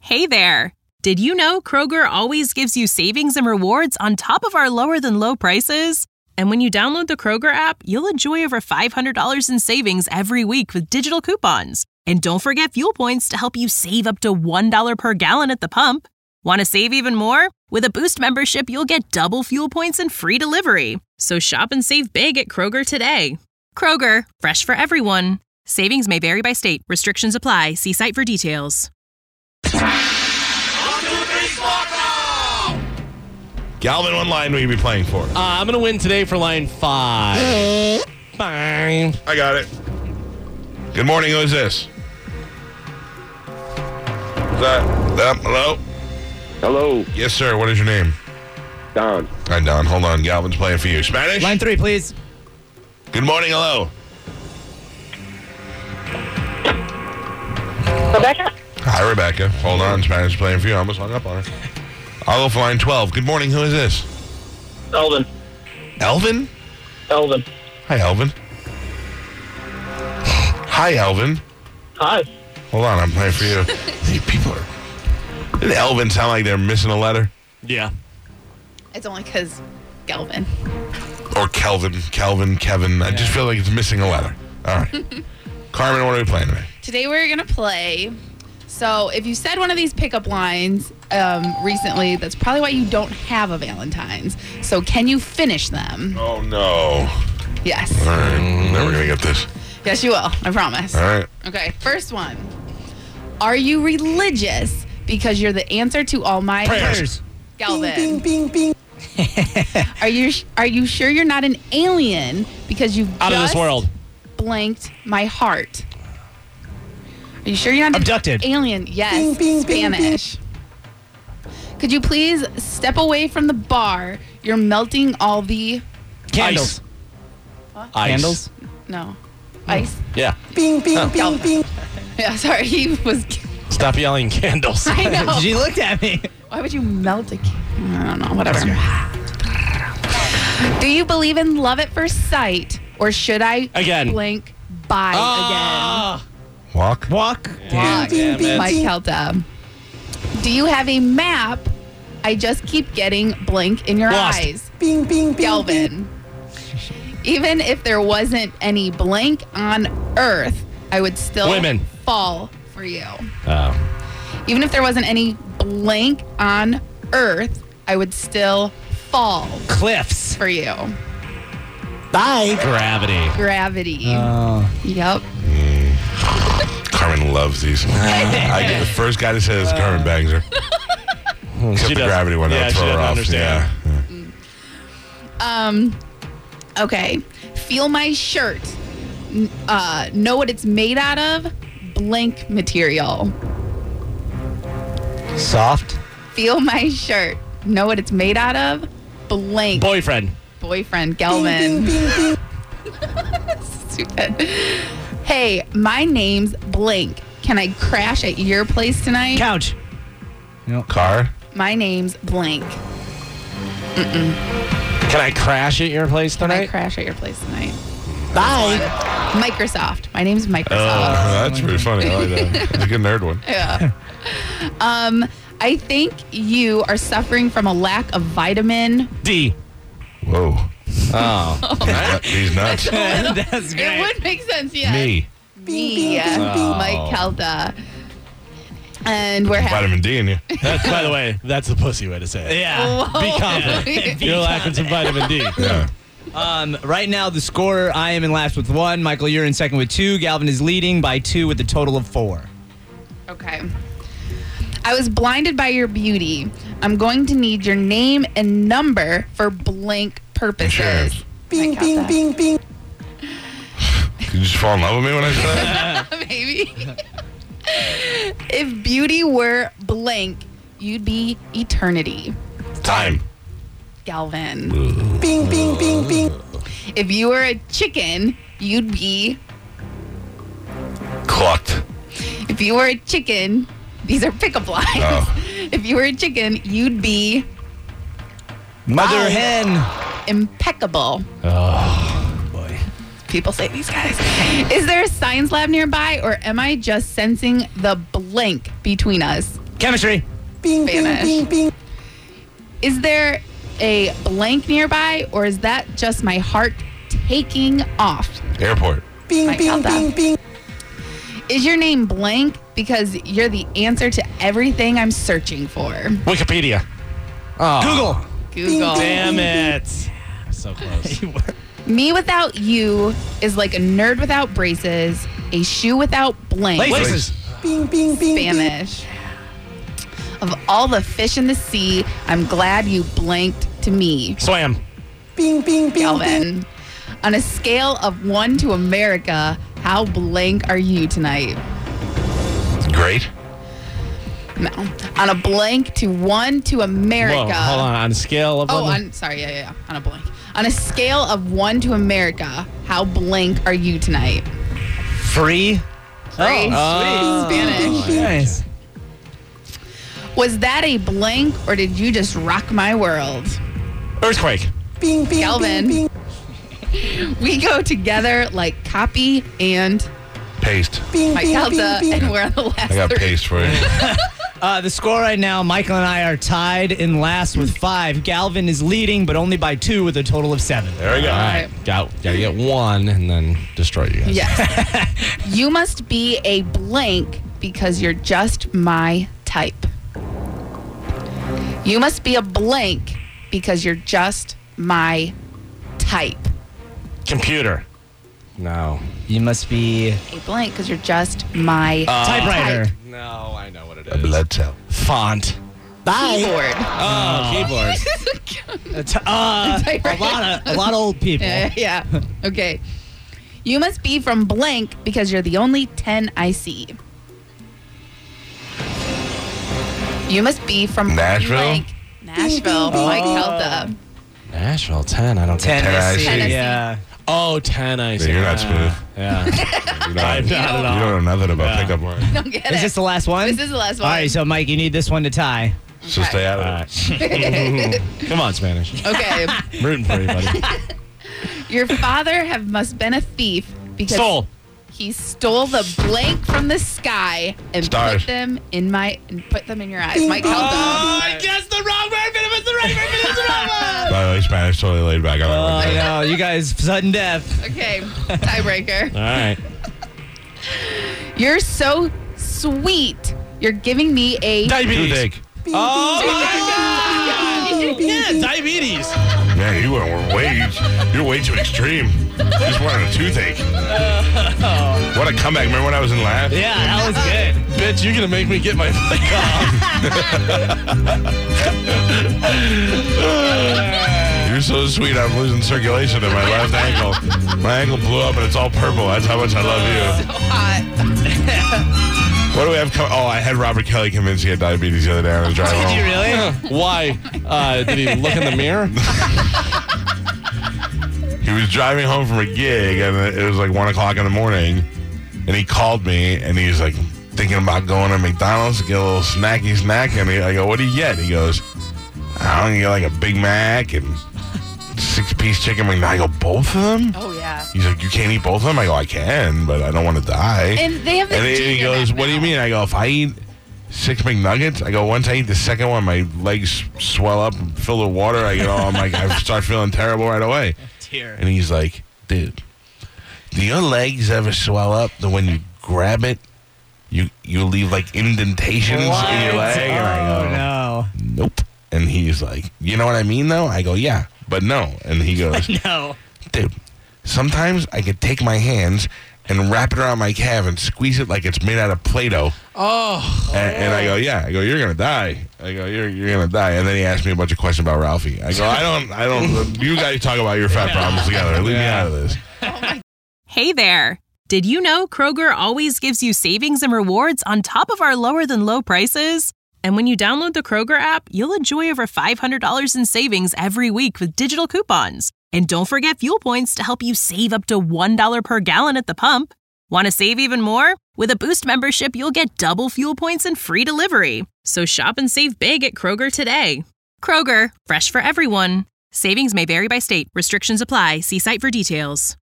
Hey there! Did you know Kroger always gives you savings and rewards on top of our lower-than-low prices? And when you download the Kroger app, you'll enjoy over $500 in savings every week with digital coupons. And don't forget fuel points to help you save up to $1 per gallon at the pump. Want to save even more? With a Boost membership, you'll get double fuel points and free delivery. So shop and save big at Kroger today. Kroger, fresh for everyone. Savings may vary by state. Restrictions apply. See site for details. Galvin, what line will you be playing for? I'm going to win today for line 5. Fine. I got it. Good morning. Who is this? Is that hello? Hello, Yes, sir. What is your name? Don. Hi, Don. Hold on. Galvin's playing for you. Spanish? Line 3, please. Good morning. Hello. Rebecca? Hi, Rebecca. Hold on. Spanish is playing for you. I almost hung up on her. I'll go for line 12. Good morning. Who is this? Elvin. Elvin? Elvin. Hi, Elvin. Hi, Elvin. Hi. Hold on. I'm playing for you. These people are... Did Elvin sound like they're missing a letter? Yeah. It's only because Galvin. Or Kelvin, Kevin. I just feel like it's missing a letter. All right. Carmen, what are we playing today? Today we're going to play. So if you said one of these pickup lines recently, that's probably why you don't have a Valentine's. So can you finish them? Oh, no. Yes. All right. Never going to get this. Yes, you will. I promise. All right. Okay, first one. Are you religious because you're the answer to all my Prayers. Galvin. Bing, bing, bing, bing. Are you sure you're not an alien because you've Out of just this world. blanked my heart? Are you sure you're not Abducted. an alien? Yes. Bing, bing, bing, Spanish. Could you please step away from the bar? You're melting all the Candles. Ice. Candles? no ice. Yeah. Bing, bing, bing, bing. Yeah, sorry. He was. Stop yelling candles. I know. She looked at me. Why would you melt a I don't know. Whatever. Do you believe in love at first sight, or should I Again. blink by Ah. Walk? Walk. again? Bing, bing, Mike bing. Kelta. Do you have a map? I just keep getting blank in your Lost. eyes. Bing, bing, bing, bing. Galvin. Even if there wasn't any blank on Earth, I would still Women. fall for you. Oh. Even if there wasn't any blank on Earth, I would still fall Cliffs. for you. Bye. Gravity. Gravity. Oh. Yep. Carmen loves these. I get the first guy that says Carmen bangs her. Except the gravity one. Yeah, I'll she throw her doesn't off. understand. Yeah. Okay. Feel my shirt. Know what it's made out of? Blank material. Soft. Feel my shirt. Know what it's made out of? Blank. Boyfriend. Boyfriend. Bing, Galvin. bing, bing. Stupid. Hey, my name's Blank. Can I crash at your place tonight? Couch. Car? My name's Blank. Can I crash at your place Can I tonight? crash at your place tonight? Bye. Microsoft. My name's Microsoft. That's pretty funny. I like that. It's a good nerd one. Yeah. I think you are suffering from a lack of vitamin. D. Whoa. Oh. He's nuts. That's It great. would make sense, yeah. Me. Me. Oh. Mike Kelta. And we're having. Vitamin D in you. That's, by the way, that's the pussy way to say it. Yeah. Be confident. You're lacking some vitamin D. Yeah. Right now, the score, I am in last with 1. Michael, you're in second with 2. Galvin is leading by 2 with a total of 4. Okay. I was blinded by your beauty. I'm going to need your name and number for blank purposes. Insurance. Bing, Mike bing, Kelta. bing, bing. Did you just fall in love with me when I said that? Maybe. If beauty were blank, you'd be eternity. Time. Galvin. Bing, bing, bing, bing. If you were a chicken, you'd be. Clucked. If you were a chicken, these are pickup lines. Oh. If you were a chicken, you'd be Mother hen. impeccable. Oh, boy. People say these guys. Is there a science lab nearby, or am I just sensing the blank between us? Chemistry. Bing, bing, Spanish. bing, bing. Is there a blank nearby, or is that just my heart taking off? Airport. Bing, Mike bing, Calta. bing, bing. Is your name blank because you're the answer to everything I'm searching for? Wikipedia. Oh, Google. Google. damn it. So close. Me without you is like a nerd without braces, a shoe without blank. Laces. Bing, bing, bing, bing. Spanish. Of all the fish in the sea, I'm glad you blanked to me. Swam. Bing, bing, bing, bing. Calvin. On a scale of 1 to America, how blank are you tonight? Great. No. On a blank to 1 to America. Whoa, hold on a scale of Oh, one- yeah. On a blank. On a scale of 1 to America, how blank are you tonight? Free. Free. Spanish. Nice. Was that a blank, or did you just rock my world? Earthquake. Bing, bing, Calvin. bing, bing. We go together like copy and Paste. Bing, Mike bing, Calta, bing, bing. and we're on the last I got 3. paste for you. The score right now, Michael and I are tied in last with 5. Galvin is leading, but only by 2 with a total of 7. There we go. All right. Gotta get one and then destroy you guys. Yes. You must be a blank because you're just my type. You must be a blank because you're just my type. Computer. No. You must be A blank because you're just my typewriter. type. No, I know what it A is. blood cell. Font. Keyboard. Oh, keyboard. A lot of old people. Yeah. Okay. You must be from blank because you're the only 10 I see. You must be from Nashville? blank. Nashville. Mike Calta. Nashville 10. I don't get Tennessee. Tennessee. Yeah. Oh, 10. I see. you're not smooth. Yeah. You don't, I'm not at all. you don't know nothing about pickup lines. Don't get Is it. this the last one? This is the last one. All right, so Mike, you need this one to tie. So stay out All of right. Come on, Spanish. Okay. Rooting for you, buddy. Your father must been a thief because Stole. he stole the blank from the sky and Stars. put them in your eyes. Mike Calta. I guessed the wrong word, but it was the right word, but it was the wrong it. By the way, Spanish totally laid back on that I one. know, you guys, sudden death. Okay. Tiebreaker. All right. You're so sweet. You're giving me a Diabetes. Toothache. Oh, Bing, bing, yeah, bing. diabetes. Man, you're way too extreme. Just wanted a toothache. What a comeback. Remember when I was in last? Yeah, that was good. Bitch, you're gonna make me get my leg off. You're so sweet. I'm losing circulation in my left ankle. My ankle blew up and it's all purple. That's how much I love you. so hot. What do we have? I had Robert Kelly convinced he had diabetes the other day on his drive Did home. you really? Why? Did he look in the mirror? He was driving home from a gig and it was like 1 o'clock in the morning, and he called me and he's like thinking about going to McDonald's to get a little snack. And I go, "What do you get?" He goes, "I don't get like a Big Mac and 6-piece chicken McNugget." I go, "Both of them?" Oh, yeah. He's like, "You can't eat both of them?" I go, "I can, but I don't want to die." And they have the And he junior goes, Mac "What do you now. mean?" I go, "If I eat 6 McNuggets," I go, "once I eat the second one, my legs swell up and fill with water." I go, "I'm like, I start feeling terrible right away." Dear. And he's like, "Dude, do your legs ever swell up that when you grab it, you leave like indentations in your leg?" And I go, Oh, no. "Nope." And he's like, "You know what I mean, though?" I go, "Yeah, but no." And he goes, No. "Dude, sometimes I could take my hands and wrap it around my calf and squeeze it like it's made out of Play-Doh." Oh. And I go, "Yeah." I go, "You're gonna die." I go, "You're gonna die." And then he asked me a bunch of questions about Ralphie. I go, I don't. You guys talk about your fat problems together. Leave me out of this." Hey there! Did you know Kroger always gives you savings and rewards on top of our lower than low prices? And when you download the Kroger app, you'll enjoy over $500 in savings every week with digital coupons. And don't forget fuel points to help you save up to $1 per gallon at the pump. Want to save even more? With a Boost membership, you'll get double fuel points and free delivery. So shop and save big at Kroger today. Kroger, fresh for everyone. Savings may vary by state. Restrictions apply. See site for details.